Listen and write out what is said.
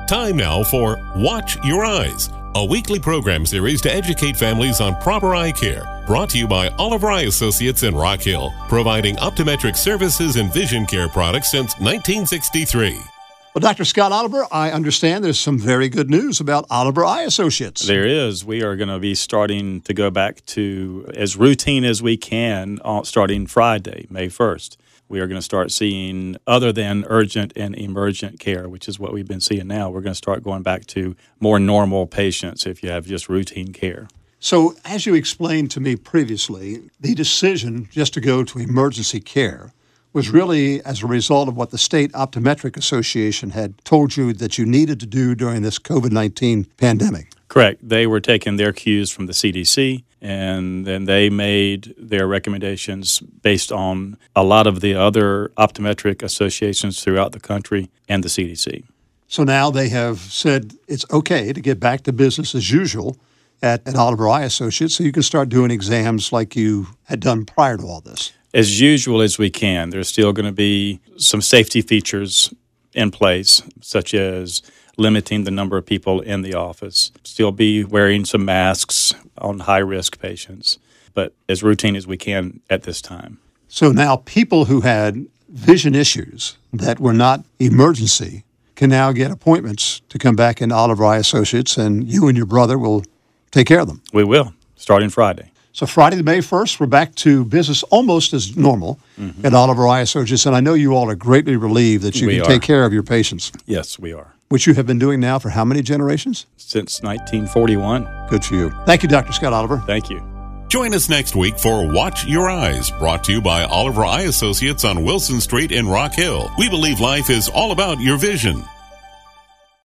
Time now for Watch Your Eyes, a weekly program series to educate families on proper eye care. Brought to you by Oliver Eye Associates in Rock Hill, providing optometric services and vision care products since 1963. Well, Dr. Scott Oliver, I understand there's some very good news about Oliver Eye Associates. There is. We are going to be starting to go back to as routine as we can starting Friday, May 1st. We are going to start seeing other than urgent and emergent care, which is what we've been seeing now. We're going to start going back to more normal patients if you have just routine care. So as you explained to me previously, the decision just to go to emergency care was really as a result of what the State Optometric Association had told you that you needed to do during this COVID-19 pandemic. Correct. They were taking their cues from the CDC, and then they made their recommendations based on a lot of the other optometric associations throughout the country and the CDC. So now they have said it's okay to get back to business as usual at Oliver Eye Associates, so you can start doing exams like you had done prior to all this. As usual as we can. There's still going to be some safety features in place, such as limiting the number of people in the office, still be wearing some masks on high-risk patients, but as routine as we can at this time. So now people who had vision issues that were not emergency can now get appointments to come back in Oliver Eye Associates, and you and your brother will take care of them. We will, starting Friday. So Friday, May 1st, we're back to business almost as normal at Oliver Eye Associates, and I know you all are greatly relieved that you can take care of your patients. Yes, we are. Which you have been doing now for how many generations? Since 1941. Good for you. Thank you, Dr. Scott Oliver. Thank you. Join us next week for Watch Your Eyes, brought to you by Oliver Eye Associates on Wilson Street in Rock Hill. We believe life is all about your vision.